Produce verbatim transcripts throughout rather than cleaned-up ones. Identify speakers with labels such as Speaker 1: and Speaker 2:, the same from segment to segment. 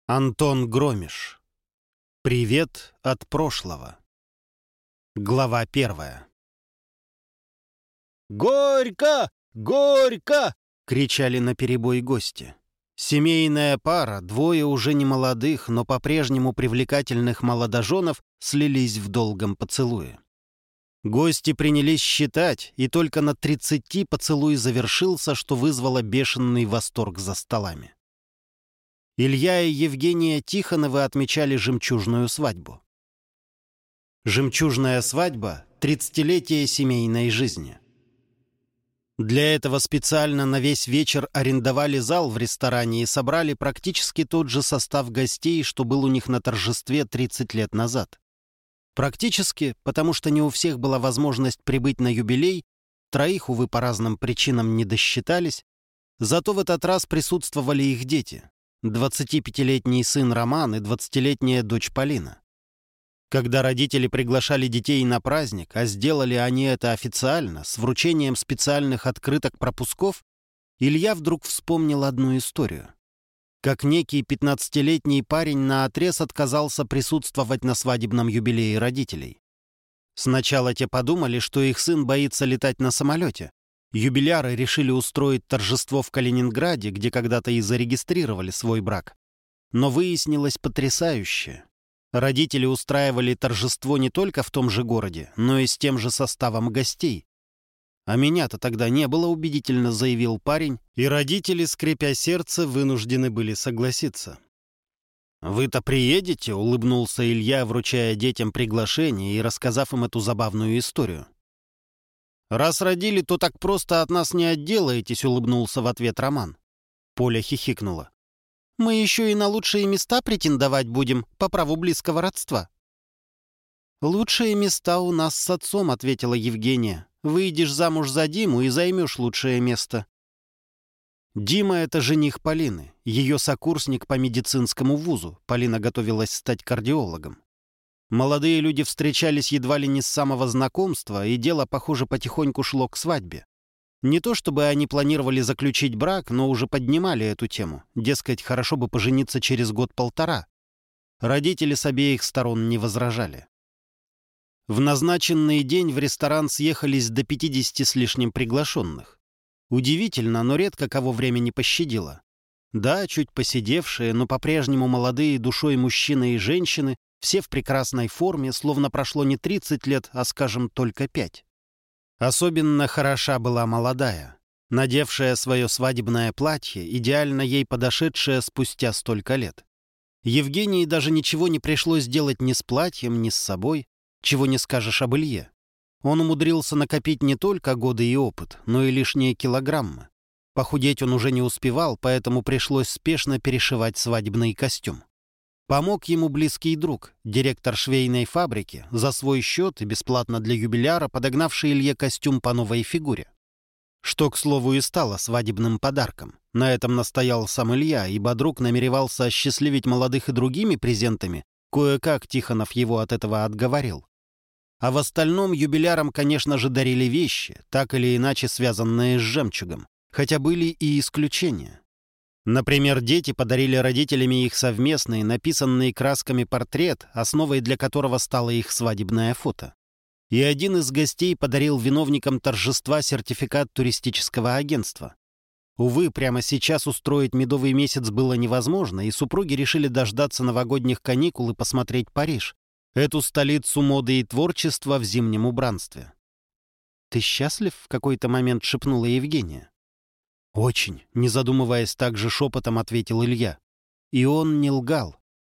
Speaker 1: Антон Громиш. Привет от прошлого. Глава первая. «Горько! Горько!» — кричали наперебой гости. Семейная пара, двое уже не молодых, но по-прежнему привлекательных молодоженов, слились в долгом поцелуе. Гости принялись считать, и только на тридцати поцелуй завершился, что вызвало бешеный восторг за столами. Илья и Евгения Тихоновы отмечали жемчужную свадьбу. Жемчужная свадьба — тридцатилетие семейной жизни. Для этого специально на весь вечер арендовали зал в ресторане и собрали практически тот же состав гостей, что был у них на торжестве тридцать лет назад. Практически, потому что не у всех была возможность прибыть на юбилей, троих, увы, по разным причинам не досчитались, зато в этот раз присутствовали их дети. двадцатипятилетний сын Роман и двадцатилетняя дочь Полина. Когда родители приглашали детей на праздник, а сделали они это официально, с вручением специальных открыток-пропусков, Илья вдруг вспомнил одну историю. Как некий пятнадцатилетний парень наотрез отказался присутствовать на свадебном юбилее родителей. Сначала те подумали, что их сын боится летать на самолете. Юбиляры решили устроить торжество в Калининграде, где когда-то и зарегистрировали свой брак. Но выяснилось потрясающее. Родители устраивали торжество не только в том же городе, но и с тем же составом гостей. «А меня-то тогда не было», — убедительно заявил парень, и родители, скрипя сердце, вынуждены были согласиться. «Вы-то приедете?» — улыбнулся Илья, вручая детям приглашение и рассказав им эту забавную историю. «Раз родили, то так просто от нас не отделаетесь», — улыбнулся в ответ Роман. Поля хихикнула. «Мы еще и на лучшие места претендовать будем по праву близкого родства». «Лучшие места у нас с отцом», — ответила Евгения. «Выйдешь замуж за Диму и займешь лучшее место». Дима — это жених Полины, ее сокурсник по медицинскому вузу. Полина готовилась стать кардиологом. Молодые люди встречались едва ли не с самого знакомства, и дело, похоже, потихоньку шло к свадьбе. Не то чтобы они планировали заключить брак, но уже поднимали эту тему. Дескать, хорошо бы пожениться через год-полтора. Родители с обеих сторон не возражали. В назначенный день в ресторан съехались до пятидесяти с лишним приглашенных. Удивительно, но редко кого время не пощадило. Да, чуть посидевшие, но по-прежнему молодые душой мужчины и женщины, все в прекрасной форме, словно прошло не тридцать лет, а, скажем, только пять. Особенно хороша была молодая, надевшая свое свадебное платье, идеально ей подошедшее спустя столько лет. Евгении даже ничего не пришлось делать ни с платьем, ни с собой, чего не скажешь об Илье. Он умудрился накопить не только годы и опыт, но и лишние килограммы. Похудеть он уже не успевал, поэтому пришлось спешно перешивать свадебный костюм. Помог ему близкий друг, директор швейной фабрики, за свой счет и бесплатно для юбиляра, подогнавший Илье костюм по новой фигуре. Что, к слову, и стало свадебным подарком. На этом настоял сам Илья, ибо друг намеревался осчастливить молодых и другими презентами, кое-как Тихонов его от этого отговорил. А в остальном юбилярам, конечно же, дарили вещи, так или иначе связанные с жемчугом, хотя были и исключения. Например, дети подарили родителями их совместный, написанный красками портрет, основой для которого стало их свадебное фото. И один из гостей подарил виновникам торжества сертификат туристического агентства. Увы, прямо сейчас устроить медовый месяц было невозможно, и супруги решили дождаться новогодних каникул и посмотреть Париж, эту столицу моды и творчества в зимнем убранстве. «Ты счастлив?» — в какой-то момент шепнула Евгения. «Очень», — не задумываясь, так же шепотом ответил Илья. И он не лгал.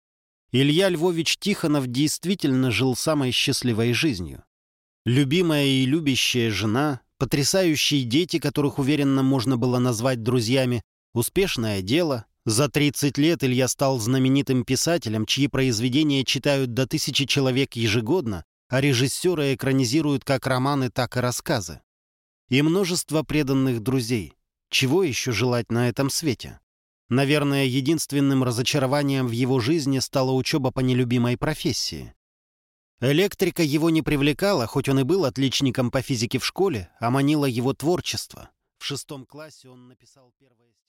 Speaker 1: Илья Львович Тихонов действительно жил самой счастливой жизнью. Любимая и любящая жена, потрясающие дети, которых уверенно можно было назвать друзьями, успешное дело. За тридцать лет Илья стал знаменитым писателем, чьи произведения читают до тысячи человек ежегодно, а режиссеры экранизируют как романы, так и рассказы. И множество преданных друзей. Чего еще желать на этом свете? Наверное, единственным разочарованием в его жизни стала учеба по нелюбимой профессии. Электрика его не привлекала, хоть он и был отличником по физике в школе, а манило его творчество. В шестом классе он написал первое...